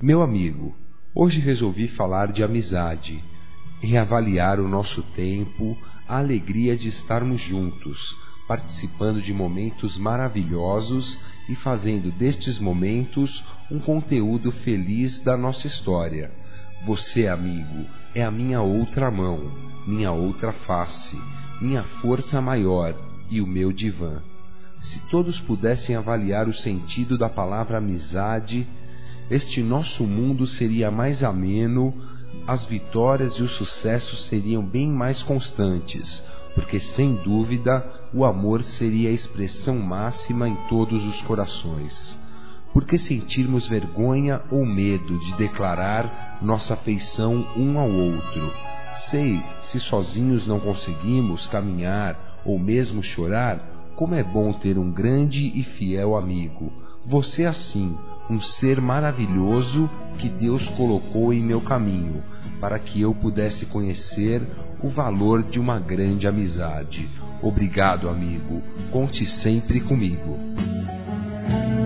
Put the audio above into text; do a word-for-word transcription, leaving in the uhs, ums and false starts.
Meu amigo, hoje resolvi falar de amizade, reavaliar o nosso tempo, a alegria de estarmos juntos, participando de momentos maravilhosos e fazendo destes momentos um conteúdo feliz da nossa história. Você, amigo, é a minha outra mão, minha outra face, minha força maior e o meu divã. Se todos pudessem avaliar o sentido da palavra amizade, este nosso mundo seria mais ameno, as vitórias e os sucessos seriam bem mais constantes, porque sem dúvida o amor seria a expressão máxima em todos os corações. Por que sentirmos vergonha ou medo de declarar nossa afeição um ao outro? Sei, se sozinhos não conseguimos caminhar ou mesmo chorar, como é bom ter um grande e fiel amigo. Você assim, um ser maravilhoso que Deus colocou em meu caminho, para que eu pudesse conhecer o valor de uma grande amizade. Obrigado, amigo. Conte sempre comigo.